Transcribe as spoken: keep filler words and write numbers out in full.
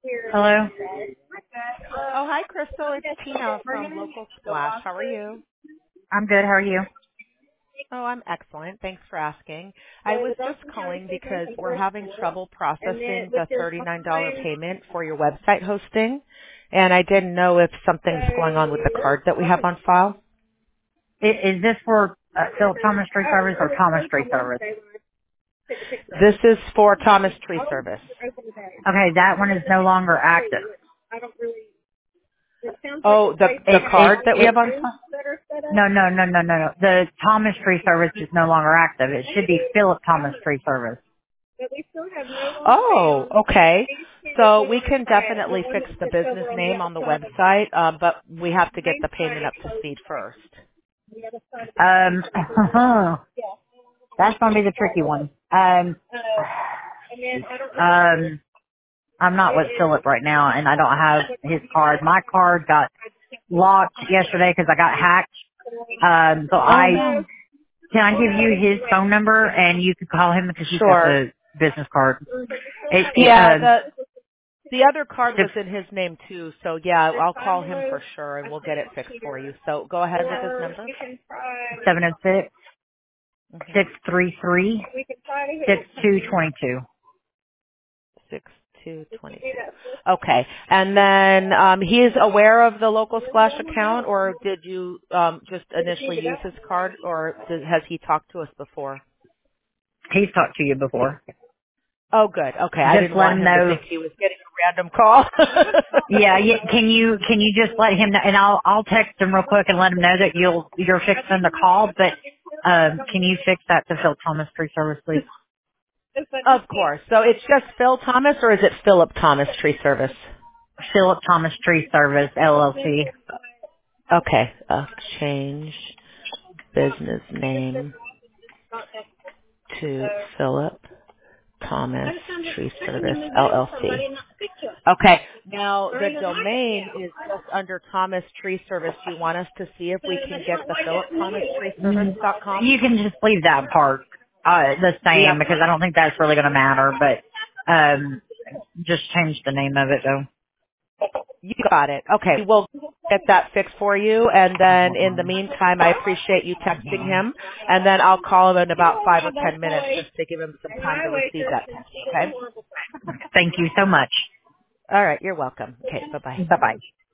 Hello. Oh, hi, Crystal. It's Tina from Local Splash. How are you? I'm good. How are you? Oh, I'm excellent. Thanks for asking. I was just calling because we're having trouble processing the thirty-nine dollars payment for your website hosting, and I didn't know if something's going on with the card that we have on file. Is, is this for uh, Philip Thomas Tree Service or Thomas Tree Service? This is for Thomas Tree Service. Okay, that one is no longer active. Oh, the the It, it, card that we it, have on file? no, no, no, no, no, no. The Thomas Tree Service is no longer active. It should be Philip Thomas Tree Service. Oh, okay. So we can definitely fix the business name on the website, uh, but we have to get the payment up to speed first. Um, that's going to be the tricky one. Um, um, I'm not with Philip right now, and I don't have his card. My card got locked yesterday because I got hacked. Um, so Oh I no. can I give you his phone number and you can call him because he's got Sure. the business card. It, it, Yeah, um, the the other card was in his name too, so yeah, I'll call him for sure and we'll get it fixed for you. So go ahead with his number. seven oh six, Mhm. six three three, six two two two. Six two twenty two. Okay, and then um, he is aware of the local splash account, or did you um, just initially use his card, or did, has he talked to us before? He's talked to you before. Oh, good. Okay, I Just didn't let want him him to know. think he was getting a random call. Yeah, yeah, can you can you just let him know, and I'll I'll text him real quick and let him know that you'll you're fixing the call. But um, can you fix that to Phil Thomas Tree Service, please? Of course. So it's just Phil Thomas, or is it Philip Thomas Tree Service? Philip Thomas Tree Service L L C. Okay. Uh, change business name to Philip Thomas Tree Service L L C. Okay. Now the domain is just under Thomas Tree Service. Do you want us to see if we can get the philip thomas tree service Mm, dot com? You can just leave that part uh, the same Yep. because I don't think that's really going to matter. But um, just change the name of it though. You got it. Okay. We'll get that fixed for you. And then in the meantime, I appreciate you texting him. And then I'll call him in about five or ten minutes just to give him some time to receive that text. Okay? Thank you so much. All right. You're welcome. Okay. Bye-bye. Bye bye.